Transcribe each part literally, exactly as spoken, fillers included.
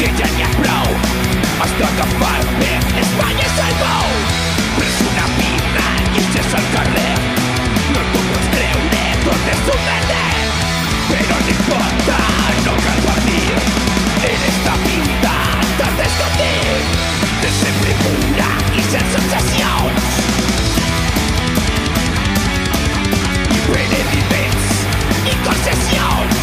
que ja n'hi ha prou. Has d'agafar el vent, Espanya és el bou. Prens una birra i eixes al carrer. No t'ho pots creure, tot és un merder. Pero no importa, no cal partir. En esta vida t'has d'escollir. De sempre pura i sense obsessions. I penediments i concessions.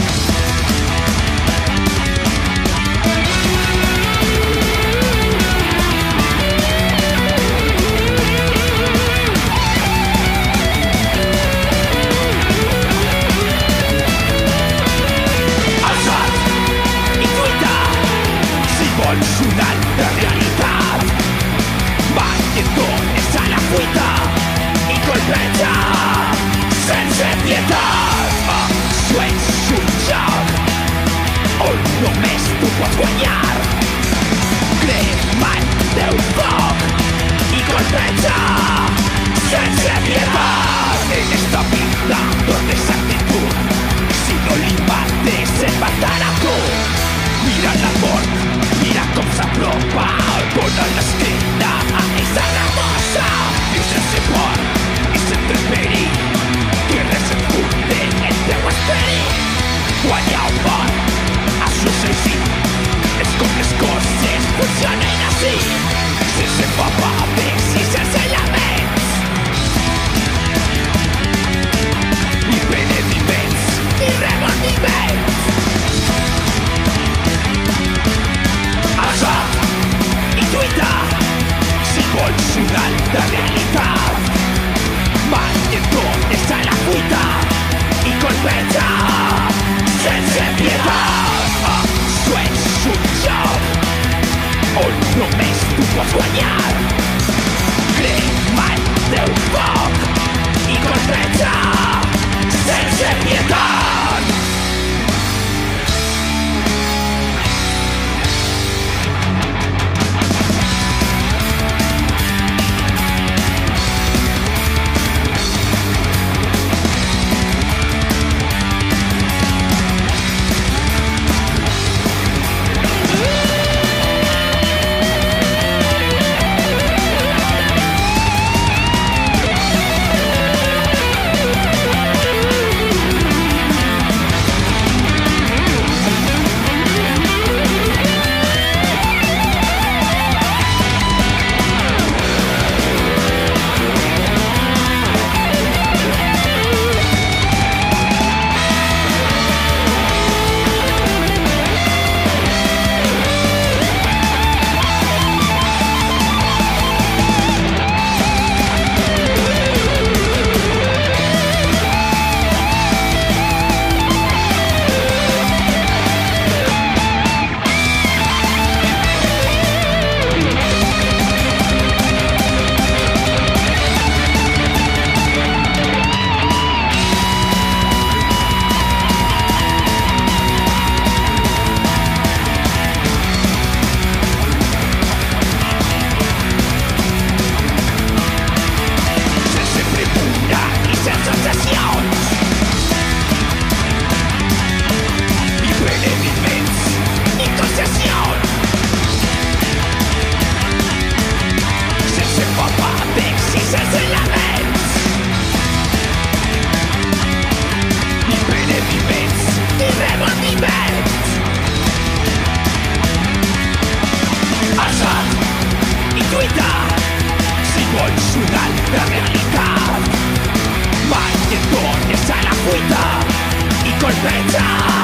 Vols una altra realitat. Balletons a la fuita i colpeja sense pietat. Això és un joc on només tu pots guanyar. Crema el teu foc i colpeja sense pietat. En esta vida tot és actitud. Si no li mates et matarà tu. Mira la mort, mira com s'apropa, el pon a l'esquena, a esa ramosa. Viu sense por i sense perill, que res et furte el teu esperit. Guanyar o mort, això és senzill, és com les coses funcionen així. Sense papabes i sense laments, i penediments i remordiments. I lluita, si vols una altra realitat. Balletons a la fuita i colpeja sense pietat. Això és un joc on només tu pots guanyar. Crema el teu foc i colpeja sense pietat. Colpeja